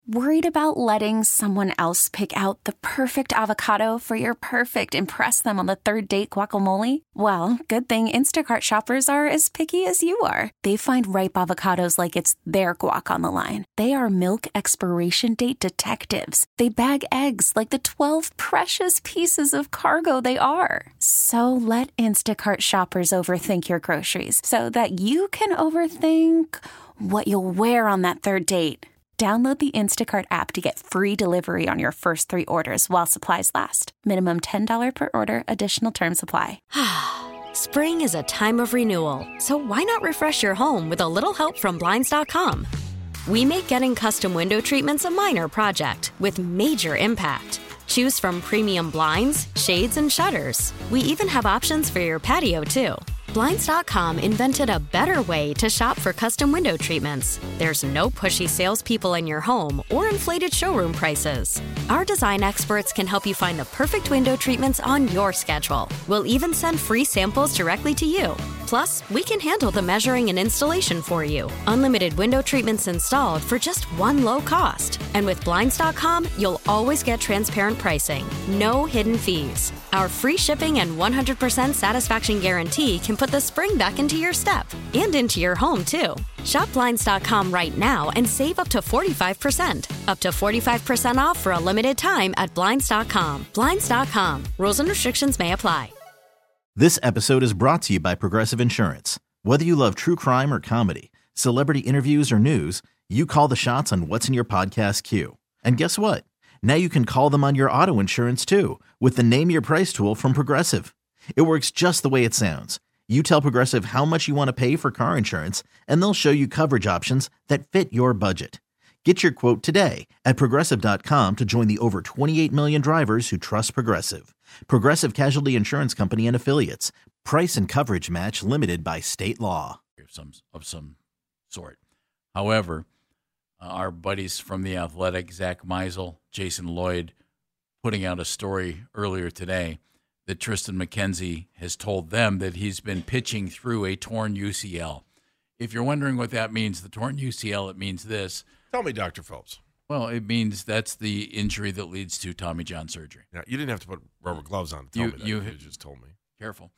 Worried about letting someone else pick out the perfect avocado for your perfect impress them on the third date guacamole? Well, good thing Instacart shoppers are as picky as you are. They find ripe avocados like it's their guac on the line. They are milk expiration date detectives. They bag eggs like the 12 precious pieces of cargo they are. So let Instacart shoppers overthink your groceries so that you can overthink what you'll wear on that third date. Download the Instacart app to get free delivery on your first 3 orders while supplies last. Minimum $10 per order. Additional terms apply. Spring is a time of renewal, so why not refresh your home with a little help from Blinds.com? We make getting custom window treatments a minor project with major impact. Choose from premium blinds, shades, and shutters. We even have options for your patio, too. Blinds.com invented a better way to shop for custom window treatments. There's no pushy salespeople in your home or inflated showroom prices. Our design experts can help you find the perfect window treatments on your schedule. We'll even send free samples directly to you. Plus, we can handle the measuring and installation for you. Unlimited window treatments installed for just one low cost. And with Blinds.com, you'll always get transparent pricing. No hidden fees. Our free shipping and 100% satisfaction guarantee can put the spring back into your step and into your home, too. Shop Blinds.com right now and save up to 45%. Up to 45% off for a limited time at Blinds.com. Blinds.com. Rules and restrictions may apply. This episode is brought to you by Progressive Insurance. Whether you love true crime or comedy, celebrity interviews or news, you call the shots on what's in your podcast queue. And guess what? Now you can call them on your auto insurance too with the Name Your Price tool from Progressive. It works just the way it sounds. You tell Progressive how much you want to pay for car insurance, and they'll show you coverage options that fit your budget. Get your quote today at Progressive.com to join the over 28 million drivers who trust Progressive. Progressive Casualty Insurance Company and Affiliates. Price and coverage match limited by state law. Of some sort. However, our buddies from The Athletic, Zach Meisel, Jason Lloyd, putting out a story earlier today that Tristan McKenzie has told them that he's been pitching through a torn UCL. If you're wondering what that means, the torn UCL, it means this. Tell me, Dr. Phelps. Well, it means that's the injury that leads to Tommy John surgery. Yeah, you didn't have to put rubber gloves on to tell me that. You just told me. Careful.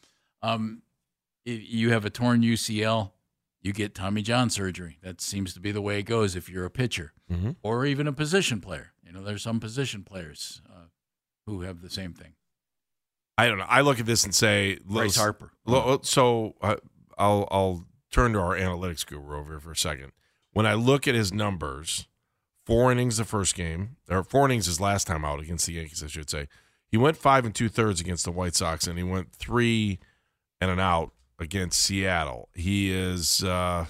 If you have a torn UCL, you get Tommy John surgery. That seems to be the way it goes if you're a pitcher or even a position player. You know, there's some position players who have the same thing. I don't know. I look at this and say, Bryce Harper. So I'll turn to our analytics guru over here for a second. When I look at his numbers, 4 innings the first game, or 4 innings his last time out against the Yankees, I should say. He went 5 2/3 against the White Sox, and he went 3 and an out against Seattle. He is, you're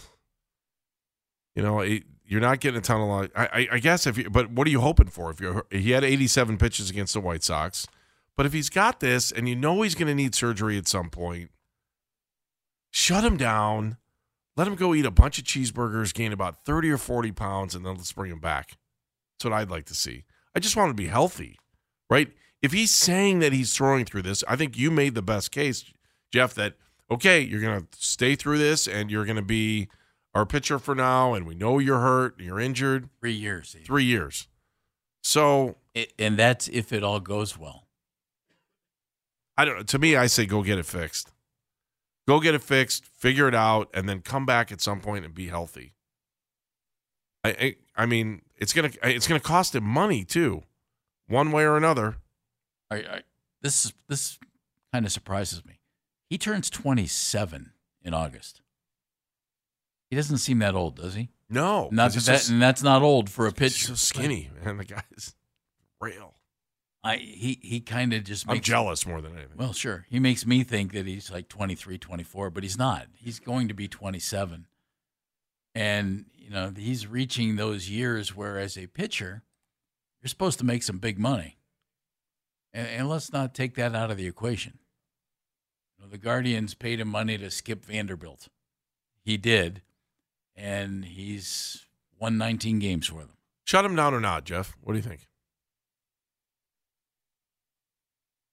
not getting a ton of. I guess but what are you hoping for? He had 87 pitches against the White Sox, but if he's got this, and you know he's going to need surgery at some point, shut him down. Let him go eat a bunch of cheeseburgers, gain about 30 or 40 pounds, and then let's bring him back. That's what I'd like to see. I just want him to be healthy, right? If he's saying that he's throwing through this, I think you made the best case, Jeff, that, okay, you're going to stay through this, and you're going to be our pitcher for now, and we know you're hurt, and you're injured. 3 years. 3 years. So. And that's if it all goes well. I don't know. To me, I say go get it fixed. Go get it fixed, figure it out, and then come back at some point and be healthy. I mean, it's gonna cost him money too, one way or another. This kind of surprises me. He turns 27 in August. He doesn't seem that old, does he? No, and that's not old for a pitcher. He's so skinny, man. The guy's frail. He kind of just makes... I'm jealous more than anything. Well, sure. He makes me think that he's like 23, 24, but he's not. He's going to be 27. And, he's reaching those years where as a pitcher, you're supposed to make some big money. And let's not take that out of the equation. The Guardians paid him money to skip Vanderbilt. He did, and he's won 19 games for them. Shut him down or not, Jeff? What do you think?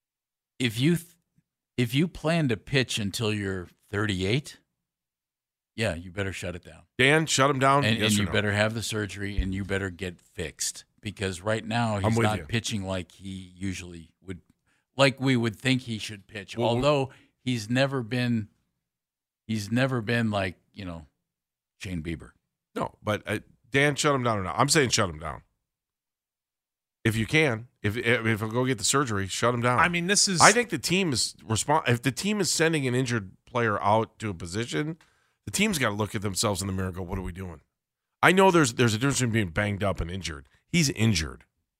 If you plan to pitch until you're 38, yeah, you better shut it down. Dan, shut him down. And, yes and or you no? better have the surgery, and you better get fixed, because right now I'm he's with not you. pitching like he usually would, like we would think he should pitch. Well, although he's never been like, Shane Bieber. No, but Dan, shut him down or not? I'm saying shut him down. If you can, if he'll go get the surgery, shut him down. I mean, this is. I think the team is if the team is sending an injured player out to a position, the team's got to look at themselves in the mirror and go, what are we doing? I know there's a difference between being banged up and injured. He's injured.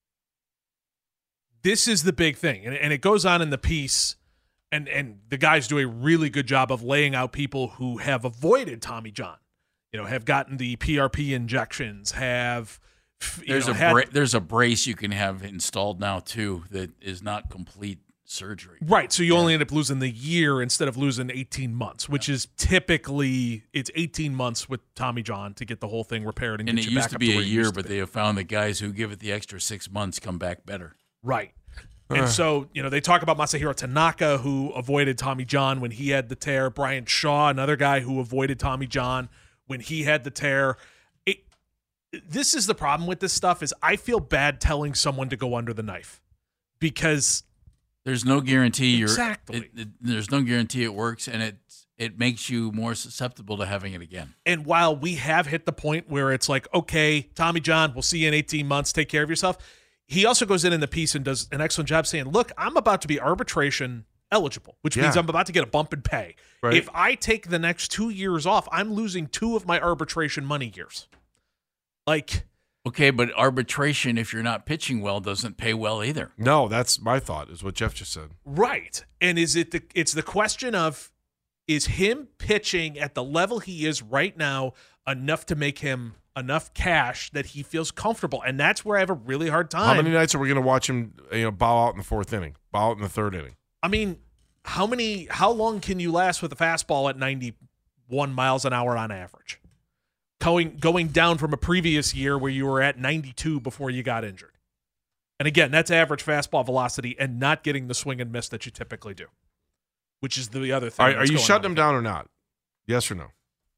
This is the big thing, and it goes on in the piece, and the guys do a really good job of laying out people who have avoided Tommy John, have gotten the PRP injections, have There's a brace you can have installed now too that is not complete surgery. Right, so you only end up losing the year instead of losing 18 months, which is typically it's 18 months with Tommy John to get the whole thing repaired and And get it you used back to up be a where you year, used to but be. they have found that guys who give it the extra 6 months come back better. Right. And so, they talk about Masahiro Tanaka, who avoided Tommy John when he had the tear. Brian Shaw, another guy who avoided Tommy John when he had the tear. This is the problem with this stuff is I feel bad telling someone to go under the knife because there's no guarantee Exactly. There's no guarantee it works, and it makes you more susceptible to having it again. And while we have hit the point where it's like, okay, Tommy John, we'll see you in 18 months. Take care of yourself. He also goes in the piece and does an excellent job saying, look, I'm about to be arbitration eligible, which means I'm about to get a bump in pay. Right. If I take the next 2 years off, I'm losing 2 of my arbitration money years. Okay, but arbitration, if you're not pitching well, doesn't pay well either. No, that's my thought, is what Jeff just said. Right. And it's the question of, is him pitching at the level he is right now enough to make him enough cash that he feels comfortable? And that's where I have a really hard time. How many nights are we going to watch him bow out in the 4th inning, bow out in the 3rd inning? I mean, how long can you last with a fastball at 91 miles an hour on average? Going down from a previous year where you were at 92 before you got injured. And again, that's average fastball velocity and not getting the swing and miss that you typically do, which is the other thing. Are you shutting him down or not? Yes or no?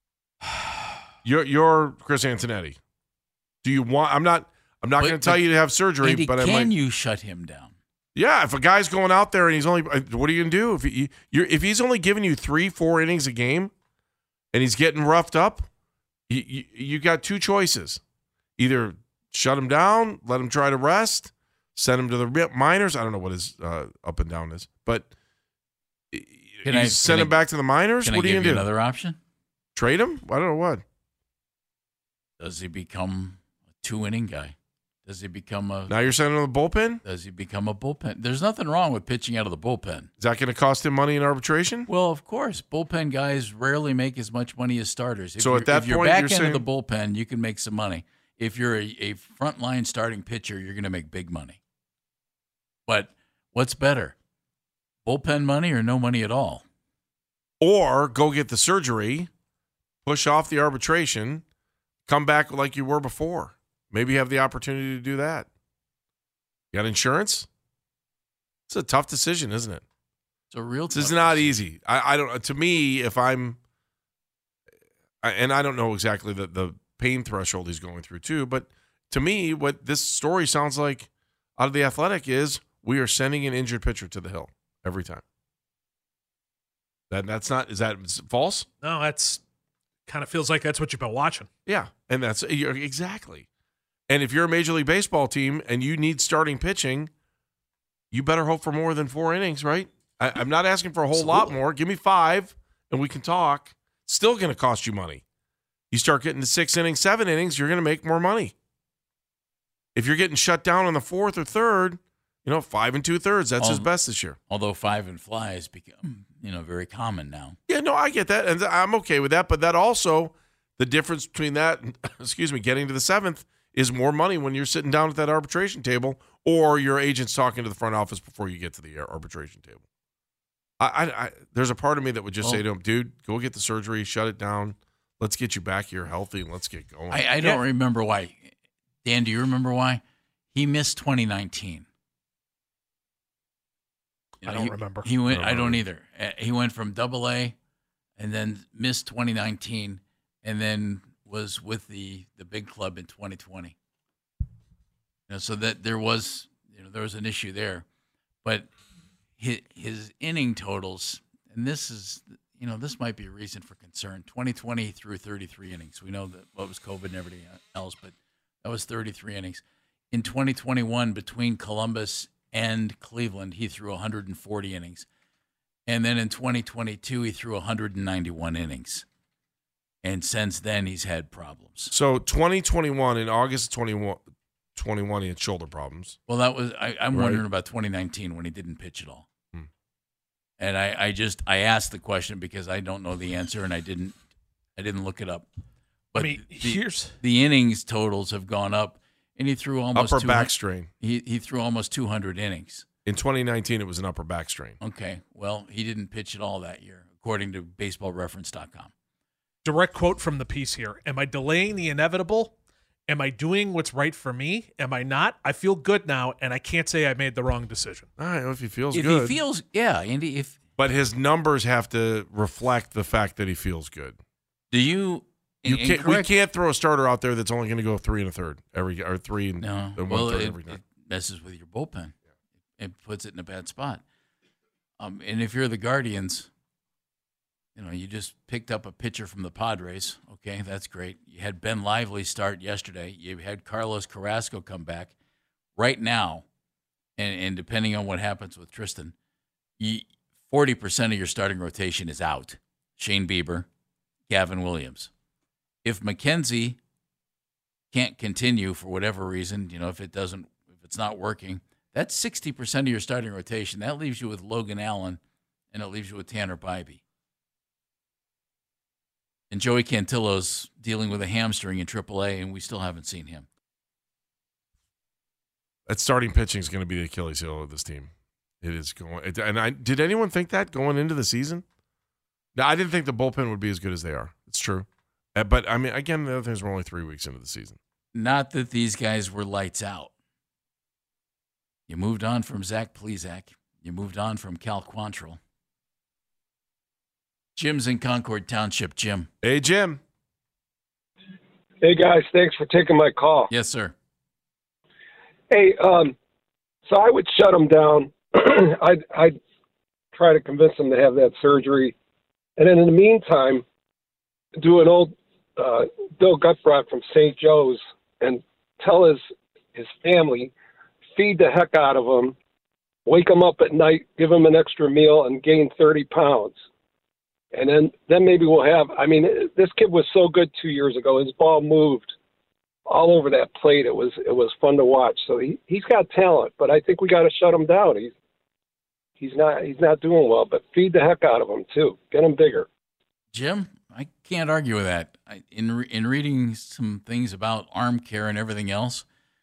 You're Chris Antonetti. Do you want? I'm not going to tell you to have surgery, Andy, but can you shut him down? Yeah, if a guy's going out there and he's only, what are you going to do? If he's only giving you 3-4 innings a game, and he's getting roughed up, you got 2 choices: either shut him down, let him try to rest, send him to the minors. I don't know what his up and down is, but send him back to the minors. What are you going to do? Another option? Trade him? I don't know what. Does he become a 2-inning guy? Does he become a? Now you're sending him to the bullpen? Does he become a bullpen? There's nothing wrong with pitching out of the bullpen. Is that going to cost him money in arbitration? Well, of course. Bullpen guys rarely make as much money as starters. So at that if you're point, back you're end of the saying- bullpen, you can make some money. If you're a frontline starting pitcher, you're going to make big money. But what's better, bullpen money or no money at all? Or go get the surgery, push off the arbitration, come back like you were before. Maybe you have the opportunity to do that. You got insurance? It's a tough decision, isn't it? It's a real. This is not easy. I don't. To me, if and I don't know exactly the pain threshold he's going through too, but to me, what this story sounds like out of The Athletic is we are sending an injured pitcher to the hill every time. That's not. Is that false? No, that's kind of feels like that's what you've been watching. Yeah, and that's exactly. And if you're a Major League Baseball team and you need starting pitching, you better hope for more than 4 innings, right? I'm not asking for a whole lot more. Give me 5, and we can talk. Still going to cost you money. You start getting to 6 innings, 7 innings, you're going to make more money. If you're getting shut down on the 4th or 3rd, 5 2/3, that's his best this year. Although 5 and flies become, very common now. Yeah, no, I get that, and I'm okay with that. But that also, the difference between that, getting to the 7th is more money when you're sitting down at that arbitration table, or your agent's talking to the front office before you get to the arbitration table. There's a part of me that would just say to him, dude, go get the surgery, shut it down. Let's get you back here healthy, and let's get going. I don't remember why. Dan, do you remember why? He missed 2019. I don't remember. He went. I don't either. He went from Double-A and then missed 2019, and then was with the big club in 2020. So that there was an issue there, but his inning totals, and this might be a reason for concern. 2020 he threw 33 innings. We know that what was COVID and everything else, but that was 33 innings. In 2021, between Columbus and Cleveland, he threw 140 innings. And then in 2022, he threw 191 innings. And since then, he's had problems. So 2021, in August of 2021, he had shoulder problems. Well, that was I'm wondering about 2019 when he didn't pitch at all. And I asked the question because I don't know the answer, and I didn't look it up. But the innings totals have gone up, and he threw almost upper back strain. He threw almost 200 innings. In 2019, it was an upper back strain. Okay, well, he didn't pitch at all that year, according to BaseballReference.com. Direct quote from the piece here. Am I delaying the inevitable? Am I doing what's right for me? Am I not? I feel good now, and I can't say I made the wrong decision. All right, well, if he feels good. If he feels, yeah, Andy. But his numbers have to reflect the fact that he feels good. Do you? We can't throw a starter out there that's only going to go 3 1/3 or 3 and no. 1/3 every time. It messes with your bullpen. It puts it in a bad spot. And if you're the Guardians, you just picked up a pitcher from the Padres. Okay, that's great. You had Ben Lively start yesterday. You had Carlos Carrasco come back. Right now, and depending on what happens with Tristan, 40% of your starting rotation is out. Shane Bieber, Gavin Williams. If McKenzie can't continue for whatever reason, if it's not working, that's 60% of your starting rotation. That leaves you with Logan Allen, and it leaves you with Tanner Bybee. And Joey Cantillo's dealing with a hamstring in AAA, and we still haven't seen him. That starting pitching is going to be the Achilles heel of this team. It is going. Did anyone think that going into the season? No, I didn't think the bullpen would be as good as they are. It's true. But, I mean, again, the other thing is we're only 3 weeks into the season. Not that these guys were lights out. You moved on from Zach Plesac. You moved on from Cal Quantrill. Jim's in Concord Township. Jim. Hey, Jim. Hey, guys. Thanks for taking my call. Yes, sir. Hey, so I would shut him down. I'd try to convince him to have that surgery. And then in the meantime, do an old Bill Gutbrod from St. Joe's and tell his family, feed the heck out of him, wake him up at night, give him an extra meal, and gain 30 pounds. And then maybe we'll have – I mean, this kid was so good 2 years ago. His ball moved all over that plate. It was fun to watch. So he's got talent, but I think we got to shut him down. He's not doing well, but feed the heck out of him too. Get him bigger. Jim, I can't argue with that. In reading some things about arm care and everything else,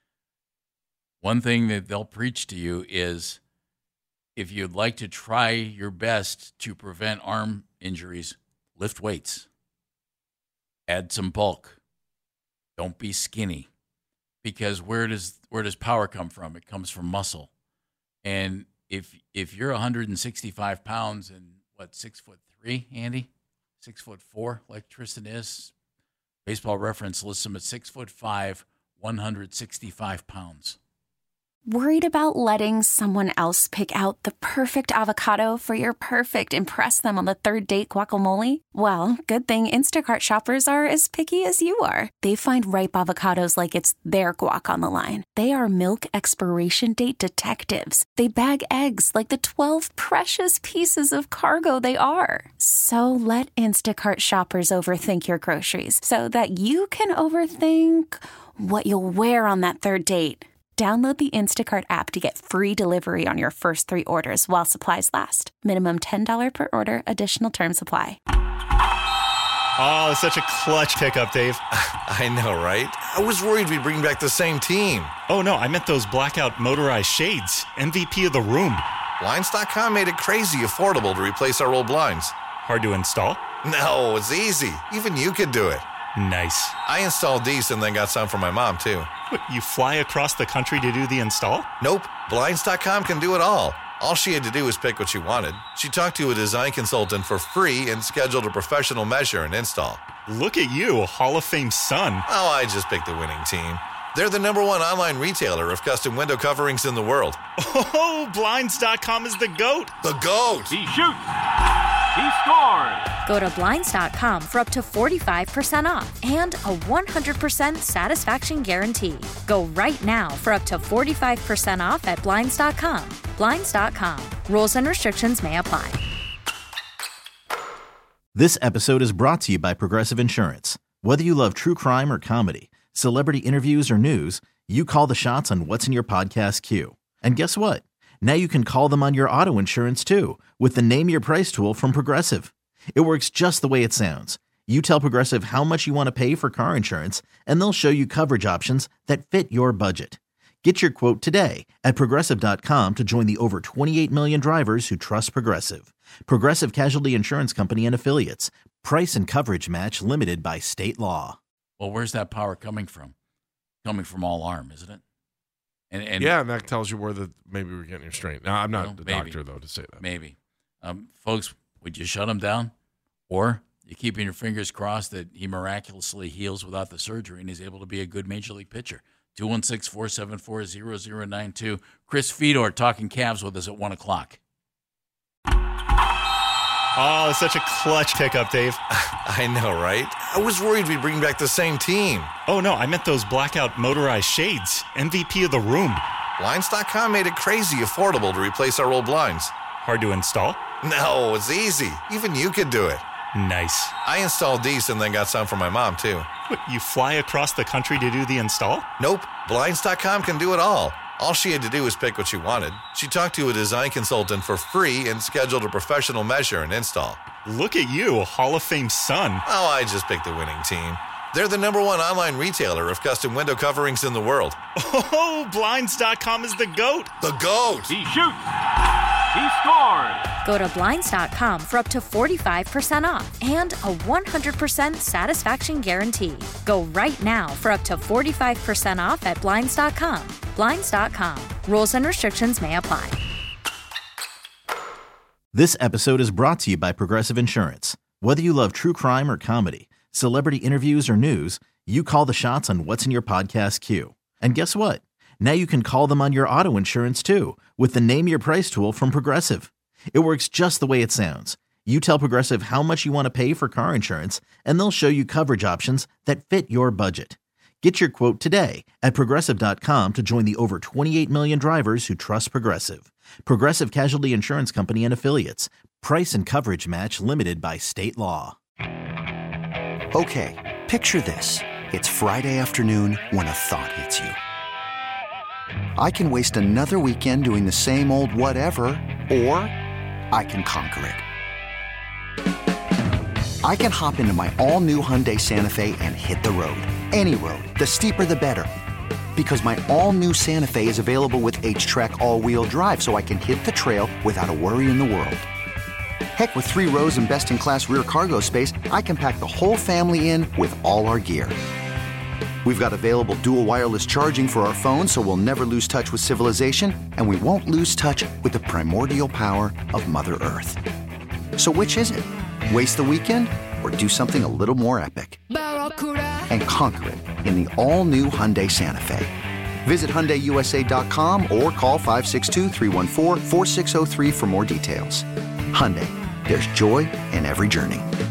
one thing that they'll preach to you is if you'd like to try your best to prevent arm injuries, lift weights, add some bulk. Don't be skinny, because where does power come from? It comes from muscle. And if you're 165 pounds and 6'3", Andy, 6'4", like Tristan is, Baseball Reference lists him at 6'5", 165 pounds. Worried about letting someone else pick out the perfect avocado for your perfect impress them on the third date guacamole? Well, good thing Instacart shoppers are as picky as you are. They find ripe avocados like it's their guac on the line. They are milk expiration date detectives. They bag eggs like the 12 precious pieces of cargo they are. So let Instacart shoppers overthink your groceries so that you can overthink what you'll wear on that third date. Download the Instacart app to get free delivery on your first 3 orders while supplies last. Minimum $10 per order. Additional terms apply. Oh, it's such a clutch pickup, Dave. I know, right? I was worried we'd bring back the same team. Oh, no, I meant those blackout motorized shades. MVP of the room. Blinds.com made it crazy affordable to replace our old blinds. Hard to install? No, it's easy. Even you could do it. Nice. I installed these and then got some for my mom, too. What, you fly across the country to do the install? Nope. Blinds.com can do it all All she had to do was pick what she wanted. She talked to a design consultant for free and scheduled a professional measure and install. Look at you, Hall of Fame son. Oh, I just picked the winning team. They're the #1 online retailer of custom window coverings in the world. Oh, Blinds.com is the GOAT. The GOAT! He shoots. He scores. Go to Blinds.com for up to 45% off and a 100% satisfaction guarantee. Go right now for up to 45% off at Blinds.com. Blinds.com. Rules and restrictions may apply. This episode is brought to you by Progressive Insurance. Whether you love true crime or comedy, celebrity interviews or news, you call the shots on what's in your podcast queue. And guess what? Now you can call them on your auto insurance too with the Name Your Price tool from Progressive. It works just the way it sounds. You tell Progressive how much you want to pay for car insurance, and they'll show you coverage options that fit your budget. Get your quote today at Progressive.com to join the over 28 million drivers who trust Progressive. Progressive Casualty Insurance Company and Affiliates. Price and coverage match limited by state law. Well, where's that power coming from? Coming from all arm, isn't it? And yeah, and that tells you where maybe we're getting your strength. Now, I'm not the maybe. doctor, though, to say that. Maybe. Folks, would you shut him down? Or you keeping your fingers crossed that he miraculously heals without the surgery and is able to be a good Major League pitcher? 216-474-0092. Chris Fedor talking Cavs with us at 1 o'clock. Oh, such a clutch pickup, Dave. I know, right? I was worried we'd bring back the same team. Oh, no, I meant those blackout motorized shades. MVP of the room. Blinds.com made it crazy affordable to replace our old blinds. Hard to install? No, it's easy. Even you could do it. Nice. I installed these and then got some for my mom, too. What, you fly across the country to do the install? Nope. Blinds.com can do it all. All she had to do was pick what she wanted. She talked to a design consultant for free and scheduled a professional measure and install. Look at you, Hall of Fame son. Oh, I just picked the winning team. They're the #1 online retailer of custom window coverings in the world. Oh, Blinds.com is the GOAT. The GOAT! He shoots. He scores. Go to Blinds.com for up to 45% off and a 100% satisfaction guarantee. Go right now for up to 45% off at Blinds.com. Blinds.com. Rules and restrictions may apply. This episode is brought to you by Progressive Insurance. Whether you love true crime or comedy, celebrity interviews or news, you call the shots on what's in your podcast queue. And guess what? Now you can call them on your auto insurance too with the Name Your Price tool from Progressive. It works just the way it sounds. You tell Progressive how much you want to pay for car insurance, and they'll show you coverage options that fit your budget. Get your quote today at Progressive.com to join the over 28 million drivers who trust Progressive. Progressive Casualty Insurance Company and Affiliates. Price and coverage match limited by state law. Okay, picture this. It's Friday afternoon when a thought hits you. I can waste another weekend doing the same old whatever, or I can conquer it. I can hop into my all-new Hyundai Santa Fe and hit the road. Any road. The steeper, the better. Because my all-new Santa Fe is available with H-Track all-wheel drive, so I can hit the trail without a worry in the world. Heck, with 3 rows and best-in-class rear cargo space, I can pack the whole family in with all our gear. We've got available dual wireless charging for our phones, so we'll never lose touch with civilization, and we won't lose touch with the primordial power of Mother Earth. So which is it? Waste the weekend or do something a little more epic? And conquer it in the all-new Hyundai Santa Fe. Visit HyundaiUSA.com or call 562-314-4603 for more details. Hyundai, there's joy in every journey.